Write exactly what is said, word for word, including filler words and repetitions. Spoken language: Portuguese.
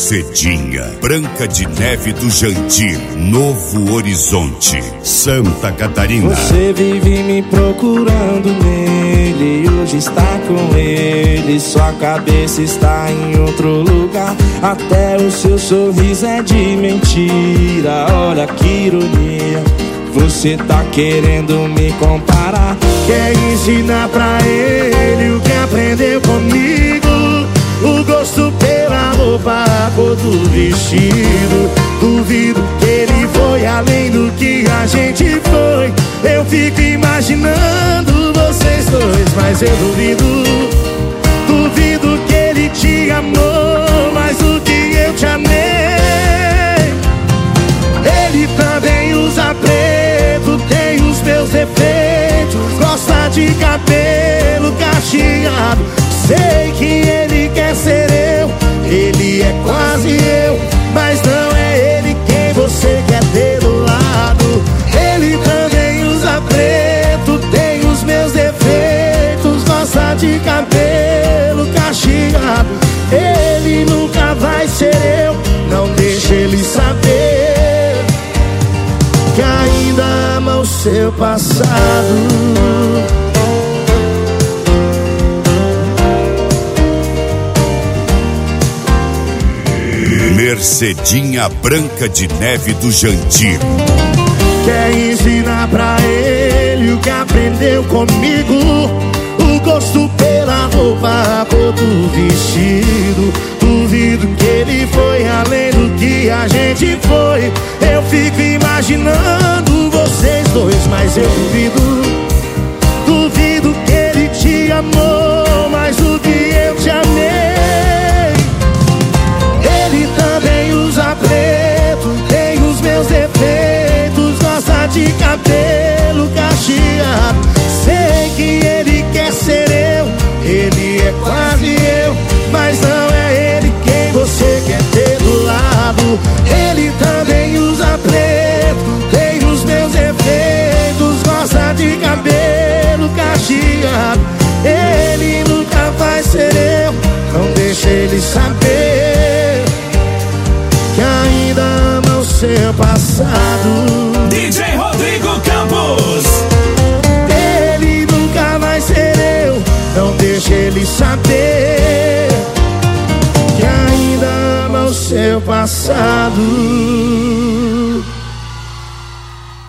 Mercedinha, Branca de Neve do Jandir, Novo Horizonte, Santa Catarina. Você vive me procurando nele, hoje está com ele, sua cabeça está em outro lugar, até o seu sorriso é de mentira. Olha que ironia, você tá querendo me comparar, quer ensinar pra ele o que aprendeu comigo, o gosto pela roupa, a cor do vestido. Duvido que ele foi além do que a gente foi. Eu fico imaginando vocês dois, mas eu duvido. Duvido que ele te amou mais do que eu te amei. Ele também usa preto, tem os meus defeitos, gosta de cabelo cacheado. Sei que ele quer ser eu, ele é quase eu, mas não é ele quem você quer ter do lado. Ele também usa preto, tem os meus defeitos, gosta de cabelo cacheado. Ele nunca vai ser eu, não deixa ele saber que ainda ama o seu passado. Mercedinha, Branca de Neve do Jandir. Quer ensinar pra ele o que aprendeu comigo, o gosto pela roupa, a cor do vestido. Duvido que ele foi além do que a gente foi. Eu fico imaginando vocês dois, mas eu duvido. Duvido que ele te amou mais do que eu te amei. Ele também usa preto, tem os meus defeitos, gosta de cabelo cacheado. Sei que ele quer ser eu, ele é quase eu, mas não é ele quem você quer ter do lado. Ele também usa preto, tem os meus defeitos, gosta de cabelo cacheado. Ele nunca vai ser eu, não deixa ele saber que ainda ama o seu passado. D J Rodrigo Campos. Ele nunca vai ser eu, não deixa ele saber